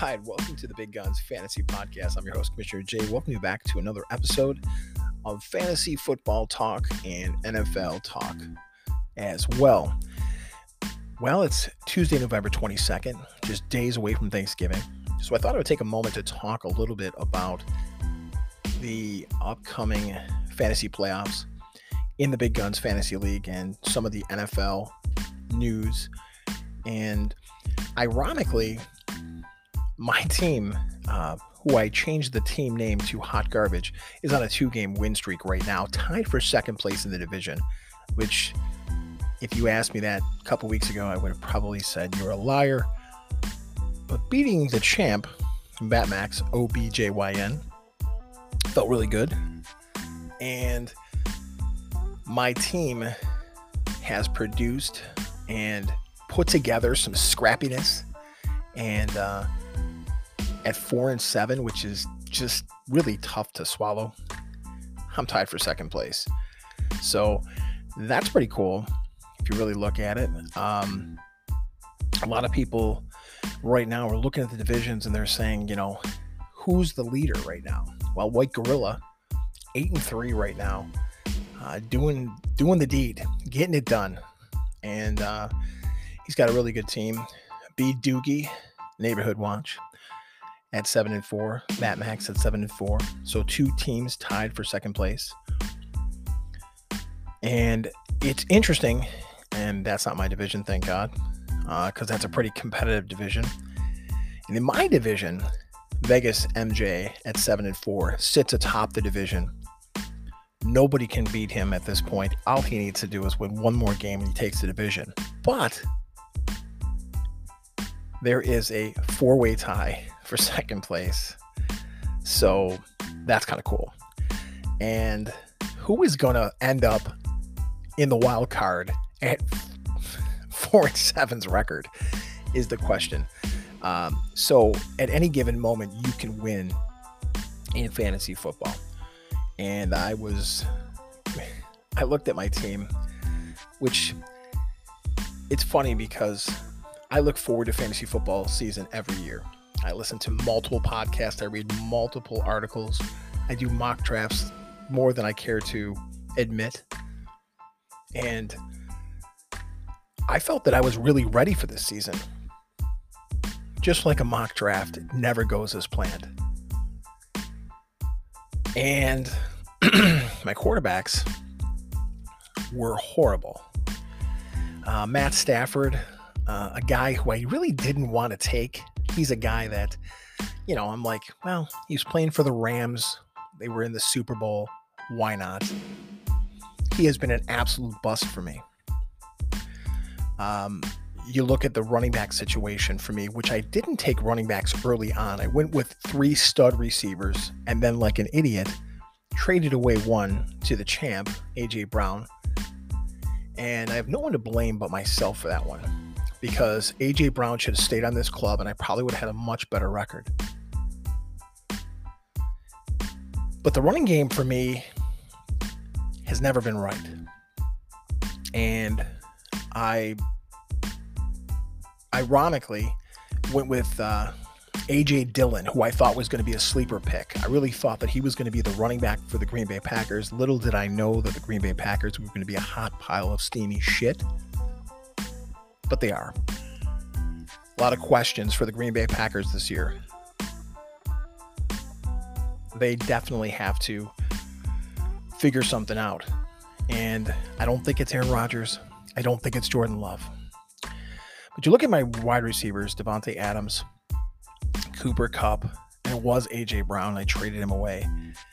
right, welcome to the Big Guns Fantasy Podcast. I'm your host, Commissioner Jay. Welcome you back to another episode of fantasy football talk and NFL talk as well. Well, it's Tuesday, November 22nd, just days away from Thanksgiving. So I thought I would take a moment to talk a little bit about the upcoming fantasy playoffs in the Big Guns Fantasy League and some of the NFL news. And ironically, my team, who I changed the team name to Hot Garbage, is on a 2-game win streak right now, tied for second place in the division, which, if you asked me that a couple weeks ago, I would have probably said you're a liar. But beating the champ, Batmax, OBJYN, felt really good. And my team has produced and put together some scrappiness, and at 4-7, which is just really tough to swallow, I'm tied for second place. So that's pretty cool if you really look at it. A lot of people right now are looking at the divisions and they're saying, who's the leader right now? Well, White Gorilla, 8-3 right now, doing the deed, getting it done. And he's got a really good team. B. Doogie, Neighborhood Watch, at 7-4, Matt Max at 7-4. So 2 teams tied for second place. And it's interesting, and that's not my division, thank God, because that's a pretty competitive division. And in my division, Vegas MJ at 7-4 sits atop the division. Nobody can beat him at this point. All he needs to do is win one more game and he takes the division. But there is a 4-way tie for second place. So that's kind of cool. And who is going to end up in the wild card at 4-7's record is the question. So at any given moment, you can win in fantasy football. And I looked at my team, which it's funny because I look forward to fantasy football season every year. I listen to multiple podcasts. I read multiple articles. I do mock drafts more than I care to admit. And I felt that I was really ready for this season. Just like a mock draft, it never goes as planned. And my quarterbacks were horrible. Matt Stafford, a guy who I really didn't want to take. He's a guy that, I'm like, well, he was playing for the Rams. They were in the Super Bowl. Why not? He has been an absolute bust for me. You look at the running back situation for me, which I didn't take running backs early on. I went with 3 stud receivers and then, like an idiot, traded away one to the champ, A.J. Brown. And I have no one to blame but myself for that one, because A.J. Brown should have stayed on this club and I probably would have had a much better record. But the running game for me has never been right. And I ironically went with A.J. Dillon, who I thought was going to be a sleeper pick. I really thought that he was going to be the running back for the Green Bay Packers. Little did I know that the Green Bay Packers were going to be a hot pile of steamy shit. But they are. A lot of questions for the Green Bay Packers this year. They definitely have to figure something out. And I don't think it's Aaron Rodgers. I don't think it's Jordan Love. But you look at my wide receivers, Devontae Adams, Cooper Kupp, and it was A.J. Brown. I traded him away.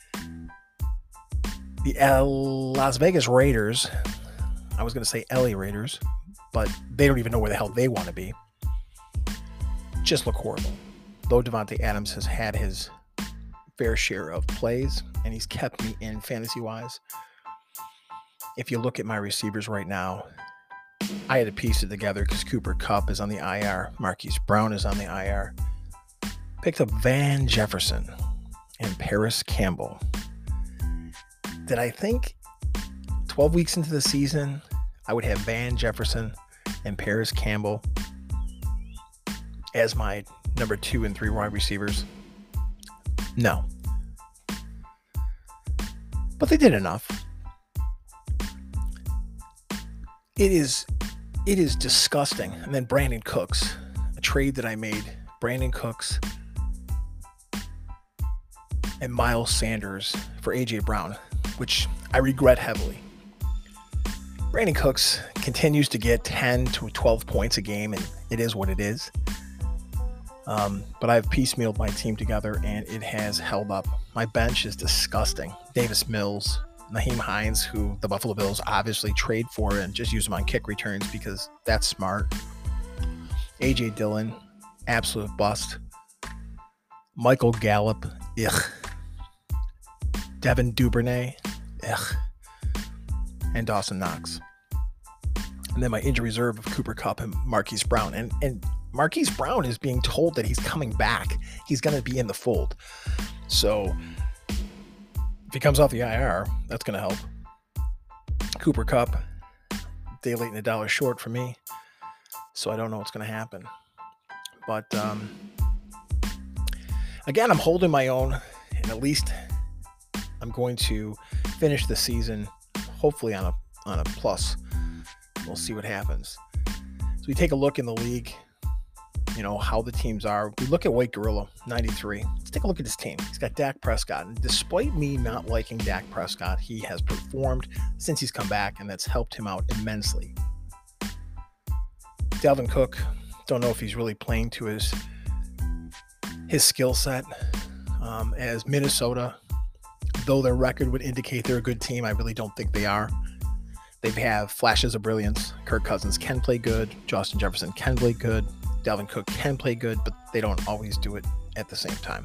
The Las Vegas Raiders, I was going to say LA Raiders, but they don't even know where the hell they want to be, just look horrible. Though Devontae Adams has had his fair share of plays, and he's kept me in fantasy-wise. If you look at my receivers right now, I had to piece it together because Cooper Kupp is on the IR. Marquise Brown is on the IR. Picked up Van Jefferson and Paris Campbell. Did I think 12 weeks into the season I would have Van Jefferson and Paris Campbell as my number 2 and 3 wide receivers? No. But they did enough. It is disgusting. And then Brandon Cooks, a trade that I made, Brandon Cooks and Miles Sanders for A.J. Brown, which I regret heavily. Brandon Cooks continues to get 10 to 12 points a game, and it is what it is. But I've piecemealed my team together, and it has held up. My bench is disgusting. Davis Mills, Nyheim Hines, who the Buffalo Bills obviously trade for and just use them on kick returns because that's smart. A.J. Dillon, absolute bust. Michael Gallup, ugh. Devin Duvernay, ugh. And Dawson Knox. And then my injury reserve of Cooper Kupp and Marquise Brown. And Marquise Brown is being told that he's coming back. He's going to be in the fold. So if he comes off the IR, that's going to help. Cooper Kupp, day late and a dollar short for me. So I don't know what's going to happen. But again, I'm holding my own. And at least I'm going to finish the season hopefully on a plus. We'll see what happens. So we take a look in the league, how the teams are. We look at White Gorilla, 93. Let's take a look at his team. He's got Dak Prescott. And despite me not liking Dak Prescott, he has performed since he's come back, and that's helped him out immensely. Dalvin Cook, don't know if he's really playing to his skill set. As Minnesota, though their record would indicate they're a good team, I really don't think they are. They have flashes of brilliance. Kirk Cousins can play good. Justin Jefferson can play good. Dalvin Cook can play good, but they don't always do it at the same time.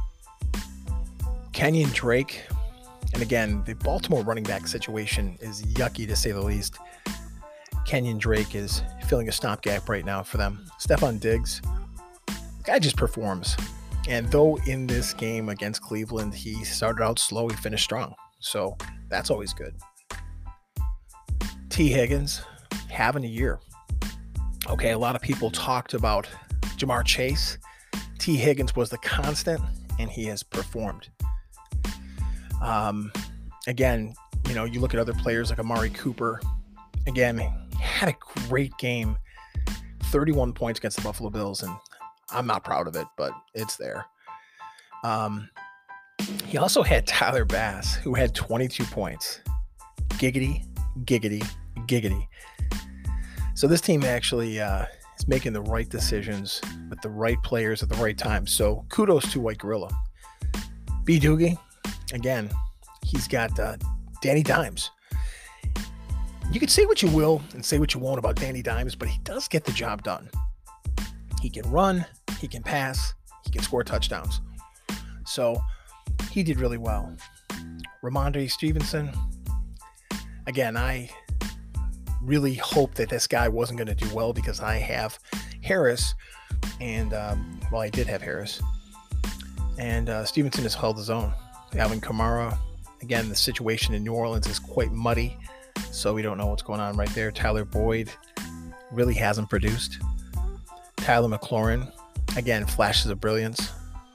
Kenyon Drake, and again, the Baltimore running back situation is yucky to say the least. Kenyon Drake is filling a stopgap right now for them. Stephon Diggs, the guy just performs. And though in this game against Cleveland, he started out slow, he finished strong. So that's always good. T. Higgins, having a year. Okay, a lot of people talked about Jamar Chase. T. Higgins was the constant, and he has performed. Again, you look at other players like Amari Cooper. Again, had a great game. 31 points against the Buffalo Bills, and I'm not proud of it, but it's there. He also had Tyler Bass, who had 22 points. Giggity, giggity, giggity. So this team actually is making the right decisions with the right players at the right time. So kudos to White Gorilla. B. Doogie, again, he's got Danny Dimes. You can say what you will and say what you won't about Danny Dimes, but he does get the job done. He can run, he can pass, he can score touchdowns. So he did really well. Ramondre Stevenson, again, I really hope that this guy wasn't going to do well because I have Harris, and I did have Harris, and Stevenson has held his own. Alvin Kamara, again, the situation in New Orleans is quite muddy, so we don't know what's going on right there. Tyler Boyd really hasn't produced. Tyler McLaurin, again, flashes of brilliance.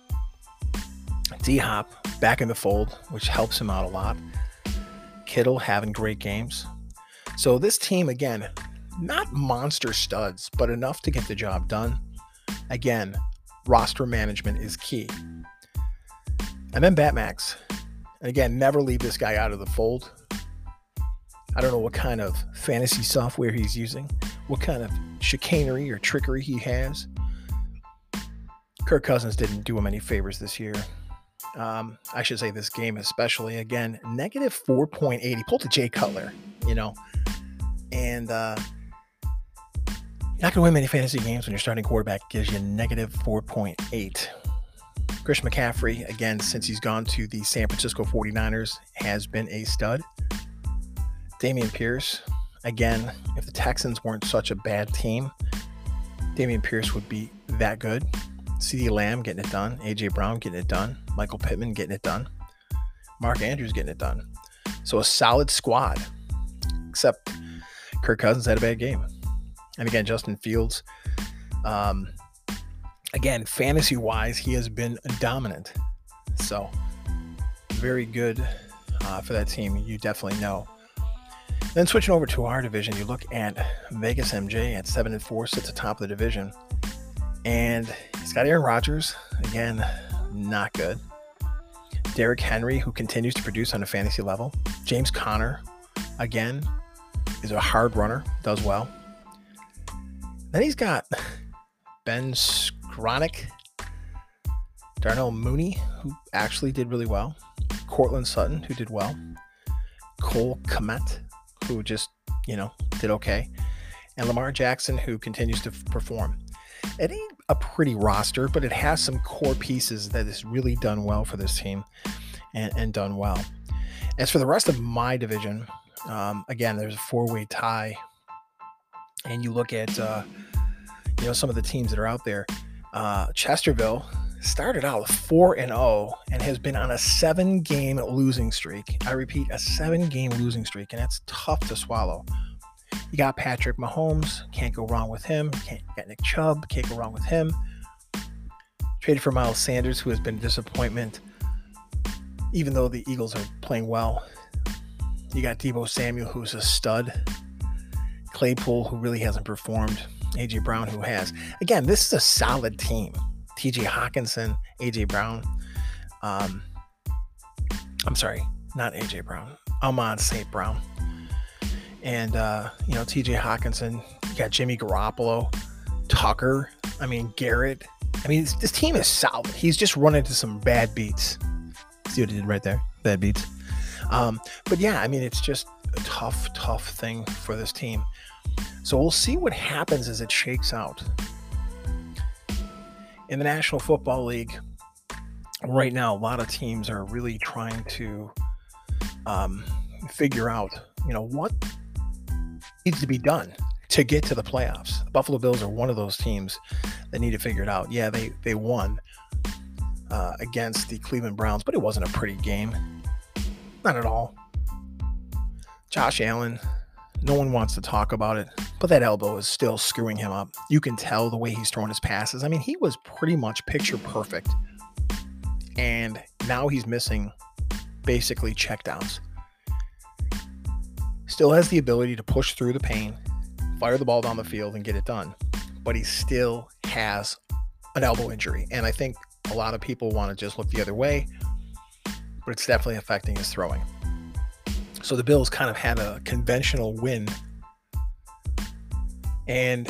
D-Hop back in the fold, which helps him out a lot. Kittle having great games. So this team, again, not monster studs, but enough to get the job done. Again, roster management is key. And then Batmax. And again, never leave this guy out of the fold. I don't know what kind of fantasy software he's using, what kind of chicanery or trickery he has. Kirk Cousins didn't do him any favors this year. I should say this game especially. Again, negative 4.8. He pulled to Jay Cutler, and you're not going to win many fantasy games when your starting quarterback gives you negative 4.8. Christian McCaffrey, again, since he's gone to the San Francisco 49ers, has been a stud. Dameon Pierce, again, if the Texans weren't such a bad team, Dameon Pierce would be that good. CeeDee Lamb getting it done. A.J. Brown getting it done. Michael Pittman getting it done. Mark Andrews getting it done. So a solid squad, except Kirk Cousins had a bad game. And again, Justin Fields, again, fantasy-wise, he has been dominant. So, very good for that team. You definitely know. Then switching over to our division, you look at Vegas MJ at 7-4, sits atop of the division. And he's got Aaron Rodgers. Again, not good. Derrick Henry, who continues to produce on a fantasy level. James Conner, again, is a hard runner, does well. Then he's got Ben Skowronek, Darnell Mooney, who actually did really well. Courtland Sutton, who did well. Cole Kmet, who just, did okay. And Lamar Jackson, who continues to perform. It ain't a pretty roster, but it has some core pieces that has really done well for this team and done well. As for the rest of my division, again, there's a 4-way tie. And you look at, some of the teams that are out there. Chesterville started out 4-0 and has been on a 7-game losing streak. I repeat, a 7-game losing streak, and that's tough to swallow. You got Patrick Mahomes, can't go wrong with him. You got Nick Chubb, can't go wrong with him. Traded for Miles Sanders, who has been a disappointment, even though the Eagles are playing well. You got Deebo Samuel, who's a stud. Claypool, who really hasn't performed. A.J. Brown, who has. Again, this is a solid team. T.J. Hawkinson, A.J. Brown. I'm sorry, not A.J. Brown. Amon St. Brown. And, T.J. Hawkinson. You got Jimmy Garoppolo. Tucker. Garrett. This team is solid. He's just run into some bad beats. See what he did right there? Bad beats. But yeah, it's just a tough thing for this team. So we'll see what happens as it shakes out. In the National Football League, right now, a lot of teams are really trying to figure out, what needs to be done to get to the playoffs. The Buffalo Bills are one of those teams that need to figure it out. Yeah, they won against the Cleveland Browns, but it wasn't a pretty game. Not at all. Josh Allen, no one wants to talk about it, but that elbow is still screwing him up. You can tell the way he's throwing his passes. He was pretty much picture perfect. And now he's missing basically checkdowns. Still has the ability to push through the pain, fire the ball down the field, and get it done. But he still has an elbow injury. And I think a lot of people want to just look the other way, but it's definitely affecting his throwing. So the Bills kind of had a conventional win, and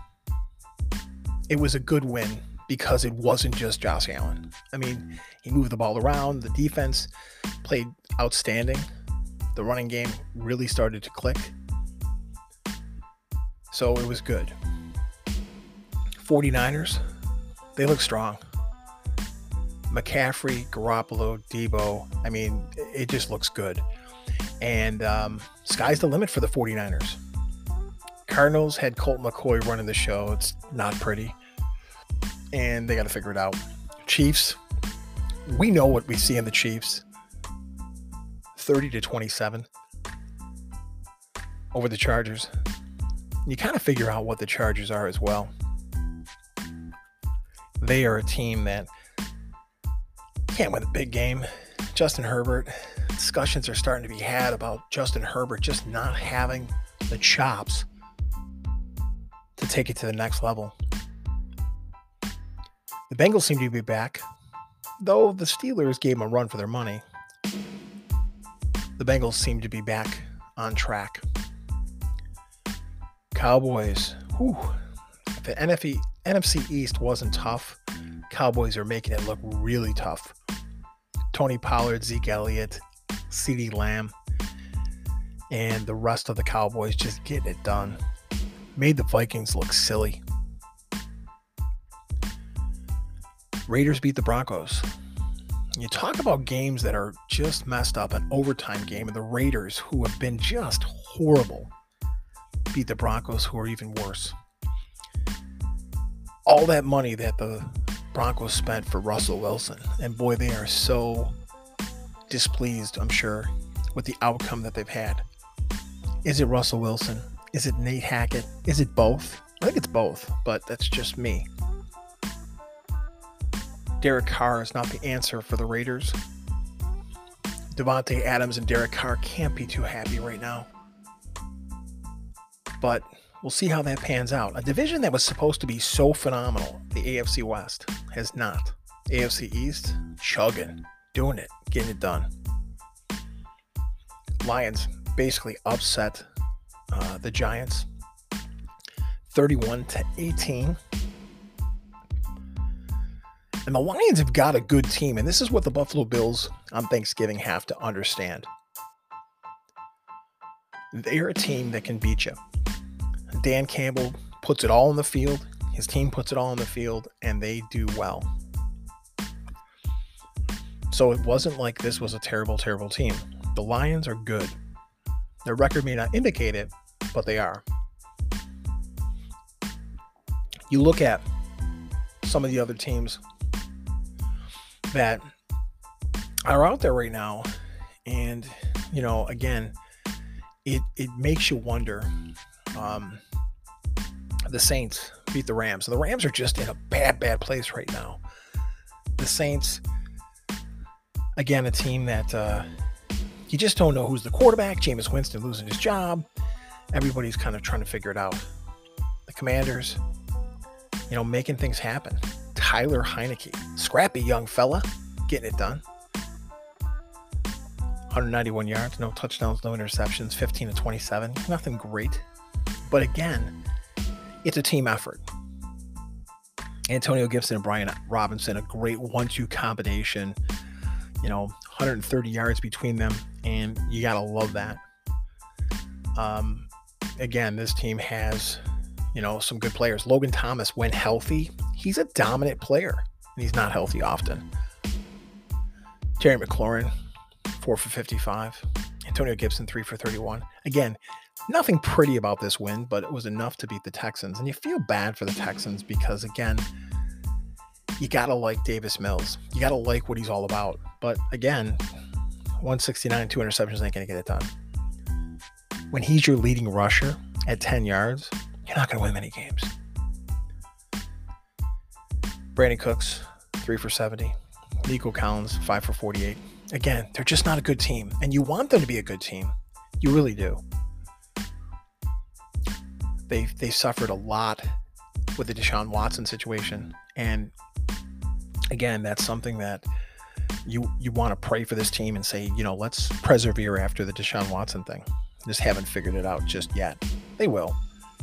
it was a good win because it wasn't just Josh Allen. He moved the ball around. The defense played outstanding. The running game really started to click. So it was good. 49ers, they look strong. McCaffrey, Garoppolo, Deebo, it just looks good. And sky's the limit for the 49ers. Cardinals had Colt McCoy running the show. It's not pretty. And they got to figure it out. Chiefs, we know what we see in the Chiefs. 30-27 over the Chargers. You kind of figure out what the Chargers are as well. They are a team that can't win a big game. Justin Herbert, discussions are starting to be had about Justin Herbert just not having the chops to take it to the next level. The Bengals seem to be back, though the Steelers gave them a run for their money. The Bengals seem to be back on track. Cowboys, if the NFC East wasn't tough, Cowboys are making it look really tough. Tony Pollard, Zeke Elliott, CeeDee Lamb, and the rest of the Cowboys just getting it done. Made the Vikings look silly. Raiders beat the Broncos. You talk about games that are just messed up, an overtime game, and the Raiders, who have been just horrible, beat the Broncos, who are even worse. All that money that the Broncos spent for Russell Wilson, and boy, they are so displeased, I'm sure, with the outcome that they've had. Is it Russell Wilson? Is it Nate Hackett? Is it both? I think it's both, but that's just me. Derek Carr is not the answer for the Raiders. Davante Adams and Derek Carr can't be too happy right now. But we'll see how that pans out. A division that was supposed to be so phenomenal, the AFC West, has not. AFC East, chugging, doing it, getting it done. Lions basically upset the Giants 31-18. And the Lions have got a good team, and this is what the Buffalo Bills on Thanksgiving have to understand. They're a team that can beat you. Dan Campbell puts it all on the field. His team puts it all on the field, and they do well. So it wasn't like this was a terrible, terrible team. The Lions are good. Their record may not indicate it, but they are. You look at some of the other teams that are out there right now, and, again, it makes you wonder. The Saints beat the Rams. The Rams are just in a bad place right now. The Saints, again, a team that you just don't know who's the quarterback. Jameis Winston losing his job. Everybody's kind of trying to figure it out. The Commanders, making things happen. Tyler Heineke, scrappy young fella, getting it done. 191 yards, no touchdowns, no interceptions, 15-27. Nothing great. But again, it's a team effort. Antonio Gibson and Brian Robinson, a great 1-2 combination. 130 yards between them, and you got to love that. Again, this team has, some good players. Logan Thomas, when healthy, he's a dominant player, and he's not healthy often. Terry McLaurin, 4 for 55. Antonio Gibson, 3 for 31. Again, nothing pretty about this win, but it was enough to beat the Texans. And you feel bad for the Texans because, again, you got to like Davis Mills. You got to like what he's all about. But, again, 169, 2 interceptions ain't going to get it done. When he's your leading rusher at 10 yards, you're not going to win many games. Brandon Cooks, 3 for 70. Nico Collins, 5 for 48. Again, they're just not a good team. And you want them to be a good team. You really do. They suffered a lot with the Deshaun Watson situation. And again, that's something that you want to pray for this team and say, let's persevere after the Deshaun Watson thing. Just haven't figured it out just yet. They will.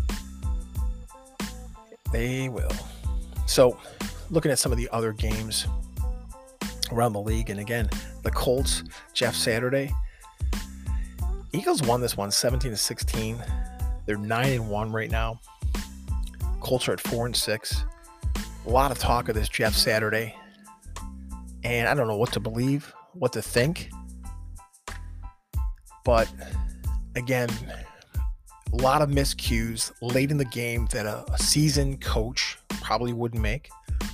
They will. So looking at some of the other games around the league, and again, the Colts, Jeff Saturday. Eagles won this one 17-16. They're 9-1 right now. Colts are at 4-6. A lot of talk of this Jeff Saturday. And I don't know what to believe, what to think. But again, a lot of miscues late in the game that a seasoned coach probably wouldn't make.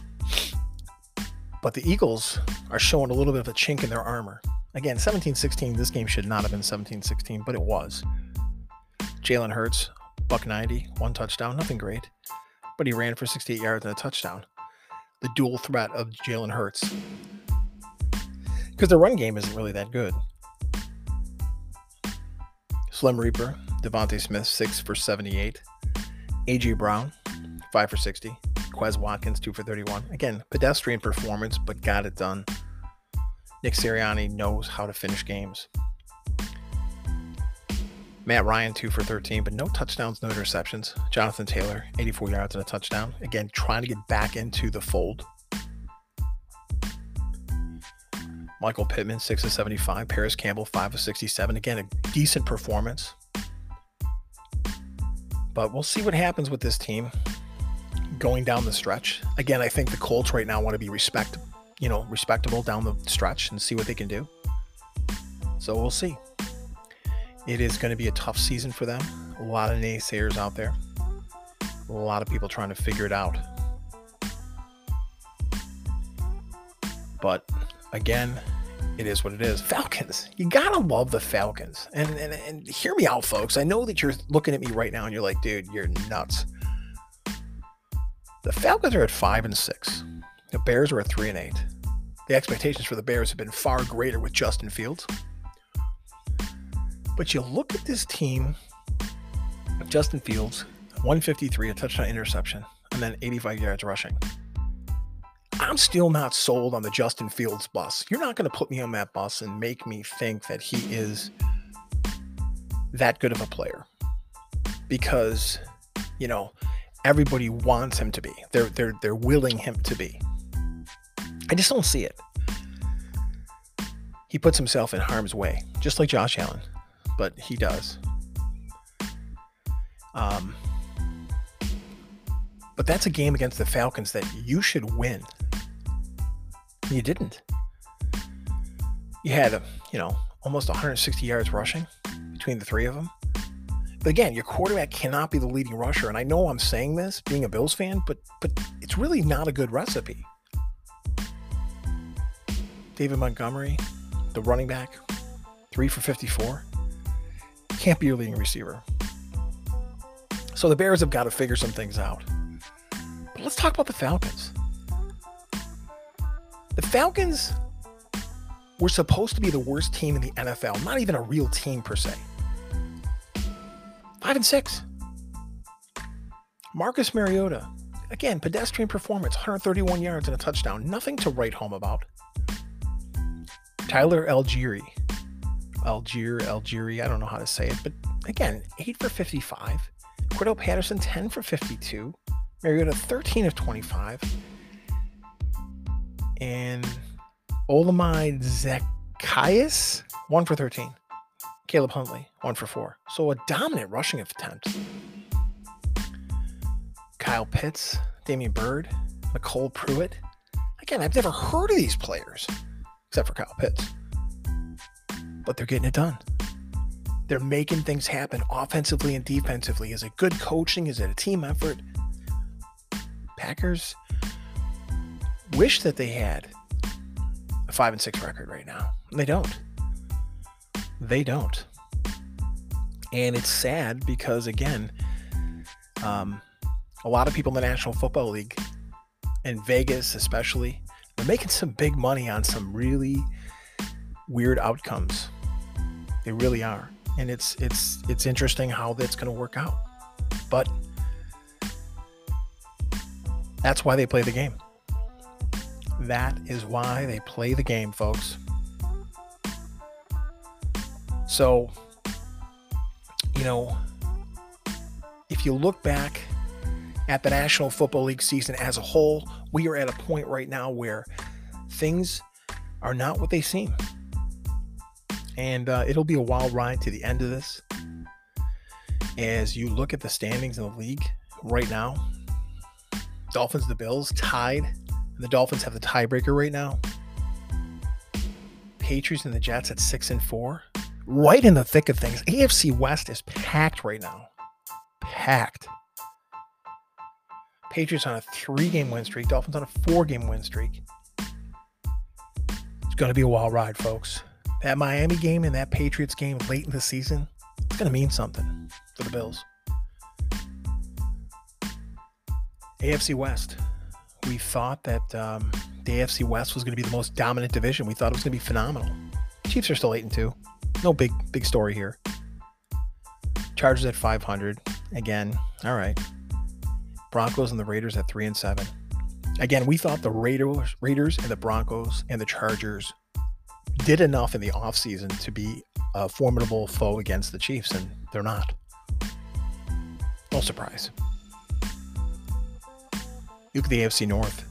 But the Eagles are showing a little bit of a chink in their armor. Again, 17-16, this game should not have been 17-16, but it was. Jalen Hurts, $190, 1 touchdown, nothing great. But he ran for 68 yards and a touchdown. The dual threat of Jalen Hurts. Because the run game isn't really that good. Slim Reaper, Devontae Smith, 6 for 78. A.J. Brown, 5 for 60. Quez Watkins, 2 for 31. Again, pedestrian performance, but got it done. Nick Sirianni knows how to finish games. Matt Ryan, 2 for 13, but no touchdowns, no interceptions. Jonathan Taylor, 84 yards and a touchdown. Again, trying to get back into the fold. Michael Pittman, 6 of 75. Paris Campbell, 5 of 67. Again, a decent performance. But we'll see what happens with this team going down the stretch. Again, I think the Colts right now want to be respectable down the stretch and see what they can do. So we'll see. It is going to be a tough season for them. A lot of naysayers out there. A lot of people trying to figure it out. But again, it is what it is. Falcons. You got to love the Falcons. And hear me out, folks. I know that you're looking at me right now and you're like, dude, you're nuts. The Falcons are at 5-6. The Bears are at 3-8. The expectations for the Bears have been far greater with Justin Fields. But you look at this team, Justin Fields, 153, a touchdown interception, and then 85 yards rushing. I'm still not sold on the Justin Fields bus. You're not going to put me on that bus and make me think that he is that good of a player. Because, everybody wants him to be. They're willing him to be. I just don't see it. He puts himself in harm's way, just like Josh Allen, but he does. But that's a game against the Falcons that you should win. You didn't. You had, almost 160 yards rushing between the three of them. But again, your quarterback cannot be the leading rusher. And I know I'm saying this being a Bills fan, but it's really not a good recipe. David Montgomery, the running back, 3 for 54. Can't be your leading receiver. So the Bears have got to figure some things out. But let's talk about the Falcons. The Falcons were supposed to be the worst team in the NFL, not even a real team per se. 5-6. Marcus Mariota, again, pedestrian performance, 131 yards and a touchdown. Nothing to write home about. Tyler Algier, I don't know how to say it, but again, 8 for 55. Cordell Patterson, 10 for 52. Mariota, 13 of 25. And Olamide Zacchaeus, 1 for 13. Caleb Huntley, 1 for 4. So a dominant rushing attempt. Kyle Pitts, Damian Byrd, Nicole Pruitt. Again, I've never heard of these players, except for Kyle Pitts. But they're getting it done. They're making things happen offensively and defensively. Is it good coaching? Is it a team effort? Packers wish that they had a 5-6 record right now. They don't. And it's sad because, again, a lot of people in the National Football League, and Vegas especially, they're making some big money on some really weird outcomes. They really are. And it's interesting how that's going to work out. But that's why they play the game. That is why they play the game, folks. So, if you look back at the National Football League season as a whole, we are at a point right now where things are not what they seem. And it'll be a wild ride to the end of this. As you look at the standings in the league right now, Dolphins, the Bills tied. And the Dolphins have the tiebreaker right now. Patriots and the Jets at 6-4. Right in the thick of things. AFC West is packed right now. Packed. Patriots on a 3-game win streak. Dolphins on a 4-game win streak. It's going to be a wild ride, folks. That Miami game and that Patriots game late in the season, it's going to mean something for the Bills. AFC West. We thought that the AFC West was going to be the most dominant division. We thought it was going to be phenomenal. Chiefs are still 8-2. No big story here. Chargers at 500. Again, all right. Broncos and the Raiders at 3-7. Again, we thought the Raiders and the Broncos and the Chargers did enough in the offseason to be a formidable foe against the Chiefs, and they're not. No surprise. You look at the AFC North.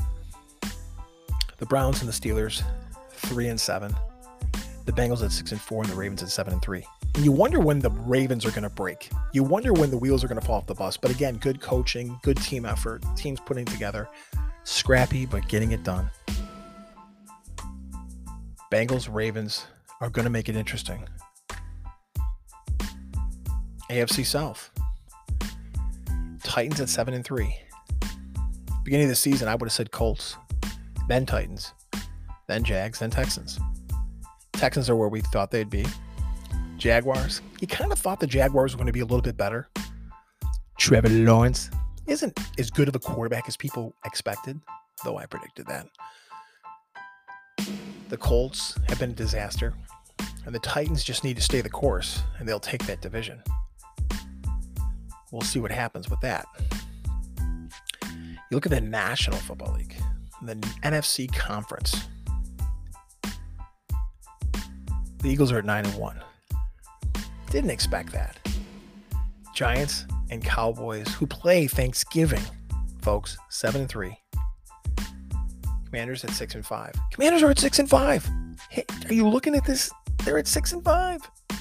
The Browns and the Steelers, 3-7. The Bengals at 6-4 and the Ravens at 7-3. And you wonder when the Ravens are going to break. You wonder when the wheels are going to fall off the bus. But again, good coaching, good team effort, teams putting together. Scrappy, but getting it done. Bengals, Ravens are going to make it interesting. AFC South. Titans at 7-3. Beginning of the season, I would have said Colts, then Titans, then Jags, then Texans. Texans are where we thought they'd be. Jaguars, you kind of thought the Jaguars were going to be a little bit better. Trevor Lawrence isn't as good of a quarterback as people expected. though I predicted that. The Colts have been a disaster, and the Titans just need to stay the course, and they'll take that division. We'll see what happens with that. You look at the National Football League, the NFC Conference. The Eagles are at 9-1. Didn't expect that. Giants and Cowboys, who play Thanksgiving, folks, 7-3. Commanders at 6-5. Commanders are at 6-5. Hey, are you looking at this? They're at 6-5.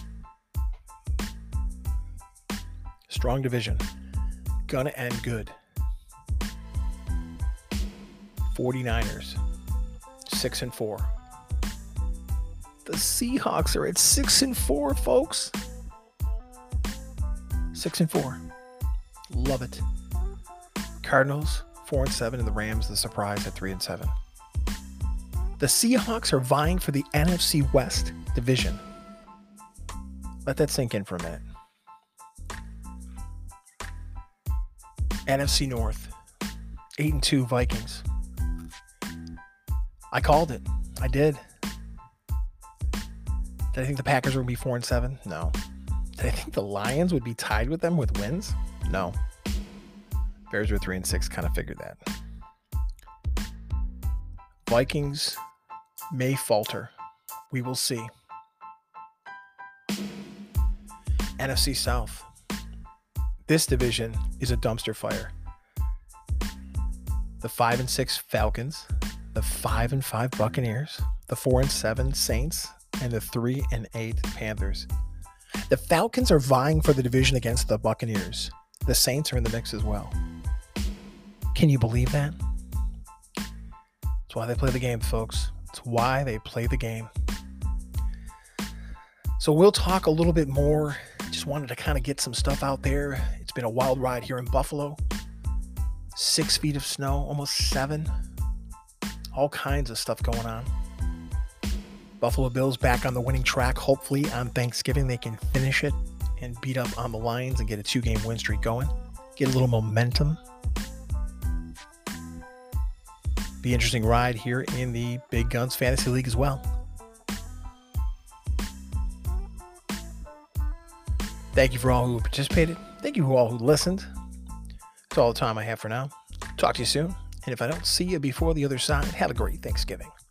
Strong division. Gonna end good. 49ers, 6-4. The Seahawks are at 6-4, folks. 6-4. Love it. Cardinals, 4-7, and the Rams, the surprise, at 3-7. The Seahawks are vying for the NFC West division. Let that sink in for a minute. NFC North, 8-2 Vikings. I called it. I did. Did I think the Packers would be 4-7? No. Did I think the Lions would be tied with them with wins? No. Bears were 3-6, kind of figured that. Vikings may falter. We will see. NFC South. This division is a dumpster fire. The 5-6 Falcons, the 5-5 Buccaneers, the 4-7 Saints, and the 3-8 Panthers. The Falcons are vying for the division against the Buccaneers. The Saints are in the mix as well. Can you believe that? That's why they play the game, folks. It's why they play the game. So we'll talk a little bit more. Just wanted to kind of get some stuff out there. It's been a wild ride here in Buffalo. 6 feet of snow, almost 7. All kinds of stuff going on. Buffalo Bills back on the winning track. Hopefully on Thanksgiving they can finish it and beat up on the Lions and get a 2-game win streak going. Get a little momentum. Be an interesting ride here in the Big Guns Fantasy League as well. Thank you for all who participated. Thank you for all who listened. That's all the time I have for now. Talk to you soon. And if I don't see you before the other side, have a great Thanksgiving.